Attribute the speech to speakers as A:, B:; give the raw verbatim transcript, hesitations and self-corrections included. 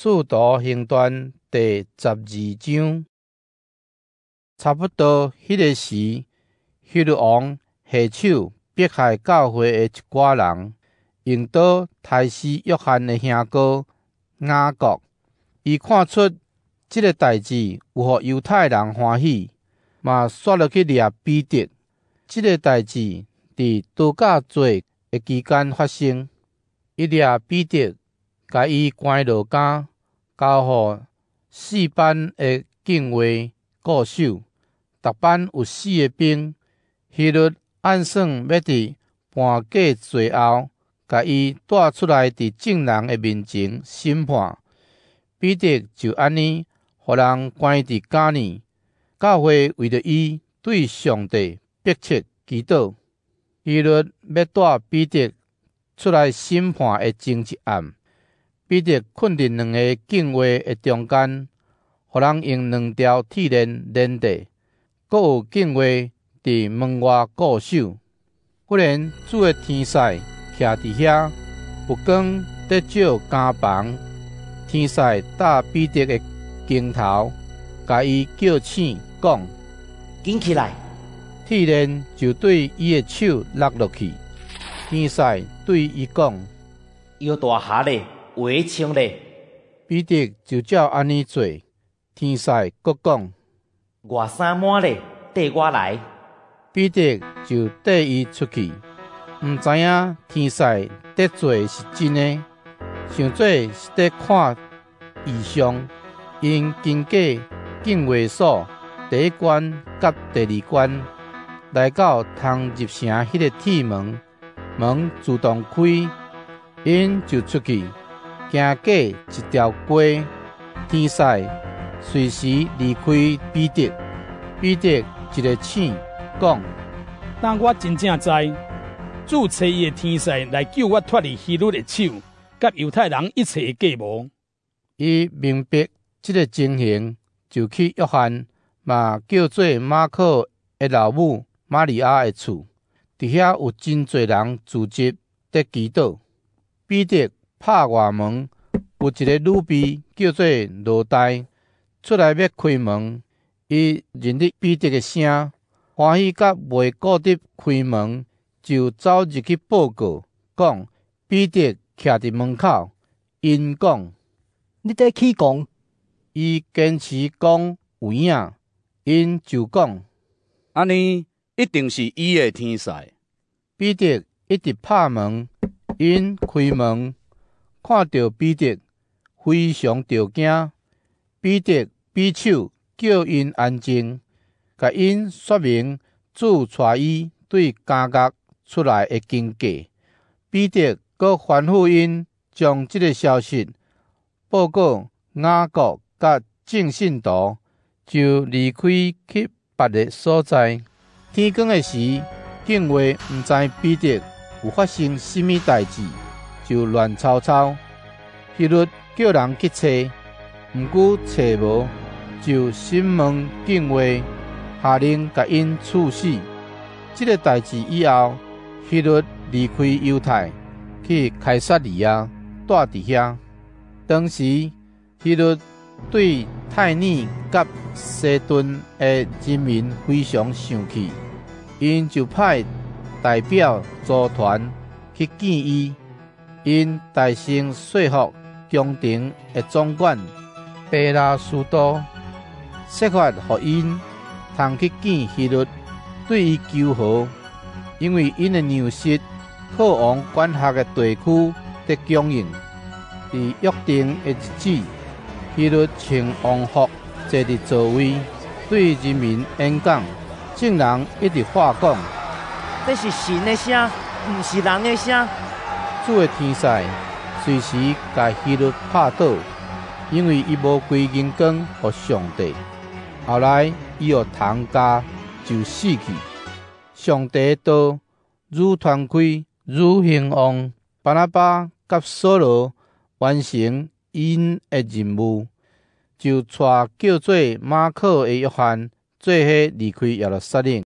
A: 使徒行传第十二章，差不多迄个时，希律王下手迫害教会的一寡人，用刀杀死约翰的兄哥雅各。伊看出即个代志有互犹太人欢喜，嘛刷落去掠彼得。即个代志伫度假节的期间发生。伊掠彼得，甲伊关落监，交互四班的警卫固守。逐班有四个兵。希律按算要伫判假罪后，甲伊带出来伫众人的面前审判。彼得就安尼，互人关伫监里。教会为着伊对上帝迫切祈祷。希律要带彼得出来审判的前一暗，彼得困伫两个警卫的中间，互人用两条铁链连地，阁有警卫伫门外固守。忽然，主的天使徛伫遐，有光在照监房。天使搭彼得的肩头，甲伊叫醒，讲：“
B: 紧起来！”
A: 铁链就对伊的手落落去。天使对伊讲：“
B: 腰大下咧，围清咧。”
A: 彼得就照安尼做。天使阁讲：“
B: 外衫满咧，缀我来。”
A: 彼得就缀伊出去，毋知影天使伫做是真的，想做是伫看异象。因经过警卫所第一关甲第二关，来到通入城迄个铁门，门自动开，因就出去，行过一条街。天使随时离开彼得，彼得一个醒，讲：“
C: 当我真正知，主找伊的天使来救我脱离希律的手，甲犹太人一切的计谋。”
A: 伊明白这个情形，就去约翰嘛叫做马可的老母玛利亚的厝，伫遐有真侪人聚集在祈祷。彼得拍外门，有一个女婢叫做罗代出来要开门，伊认得彼得的声，欢喜甲袂顾得开门，就走入去报告，讲彼得徛伫门口。因讲：“
D: 你在起讲？”
A: 伊坚持讲有影，因就讲：“
E: 安尼一定是伊的天使。”
A: 彼得一直拍门，因开门，看到彼得，非常着惊。彼得比手叫因安静，甲因说明主带伊对监狱出来的经过。彼得阁吩咐因将这个消息报告雅各甲众信徒，就离开去别个所在。天光的时，警卫毋知彼得有发生甚物代志，就乱吵吵。希律叫人去找，毋过找无，就审问警卫，下令甲因处死。这个代志以后，希律离开犹太，去凯撒利亚，住伫遐。当时希律对泰尼甲西顿的人民非常生气，因就派代表组团去见伊。因大声说服宫廷的总管贝拉斯多，设法互因通去见希律，对伊求和，因为因的粮食靠往管辖的地区得供应。伫约定的日子，希律穿王服坐伫座位，对人民演讲。众人一直话讲：“
B: 这是神的声，毋是人的声。”
A: 主的天使随时甲希律拍倒，因为伊无归银光予上帝。后来伊予唐家就死去。上帝的道愈传开愈兴旺。巴拿巴甲扫罗完成因的任务，就带叫做马可的约翰做伙离开耶路撒冷。